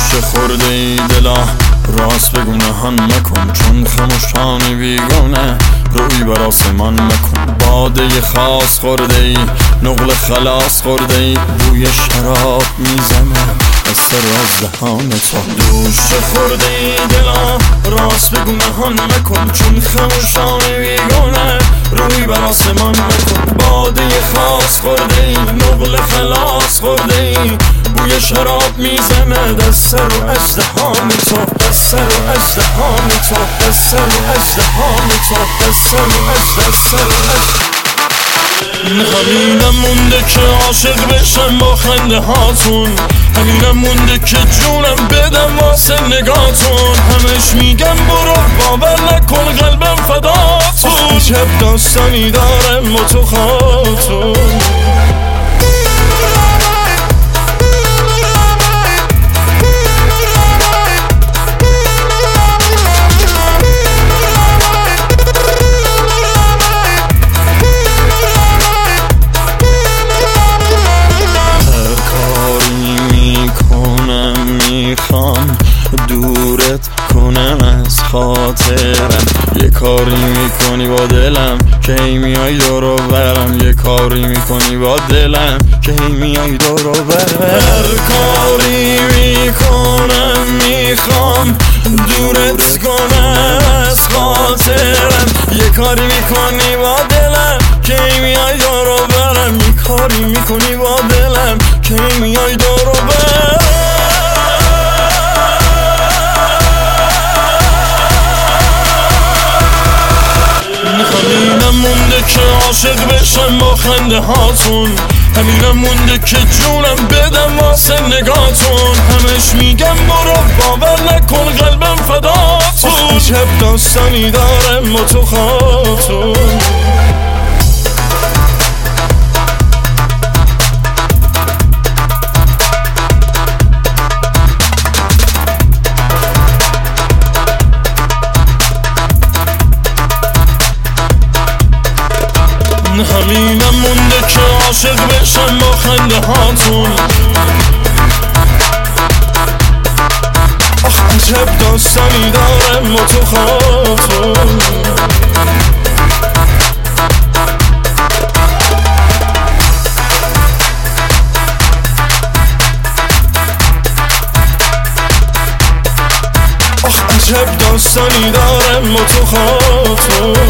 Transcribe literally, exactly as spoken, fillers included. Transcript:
دوش خورده ای دلا راست بگو نهان مکن، چون خموشانی بیگانه روی بر آسمان مکن. باده خاص خورده ای نقل خلاص خورده ای، بوی شراب میزنه از سر از دهان تو. دوش خورده ای دلا راست بگو نهان مکن، چون خموشانی بیگانه روی بر آسمان مکن. باده خاص خورده ای نقل خلاص خورده ای، بوی شراب میزنه دست سر و ازدهان تو، دست سر و ازدهان تو، دست سر و ازدهان تو، دست سر و ازدهان. همینم مونده که عاشق بشم با خنده هاتون، همینم مونده که جونم بدم واسه نگاتون. همش میگم برو باور نکن قلبم فداتون، عجب داستانی دارم با تو خاتون. میخوام دورت کنم از خاطرم، یه کاری میکنی با دلم که هی میای دورو برم، یه کاری میکنی با دلم که هی میای دورو برم. هر کاری میکنم میخوام دورت کنم از خاطرم، یه کاری میکنی با دلم که هی میای دورو برم، یه کاری میکنی با دلم که هی میای دورو برم. همینم مونده که عاشق بشم با خنده هاتون، همینم مونده که جونم بدم واسه نگاتون. همش میگم برو باور نکن قلبم فداتون، عجب داستانی دارم با تو خاتون. همینم مونده که عاشق بشم با خنده هاتون، آخ عجب داستانی دارم با تو خاتون. آخ عجب داستانی دارم با تو خاتون.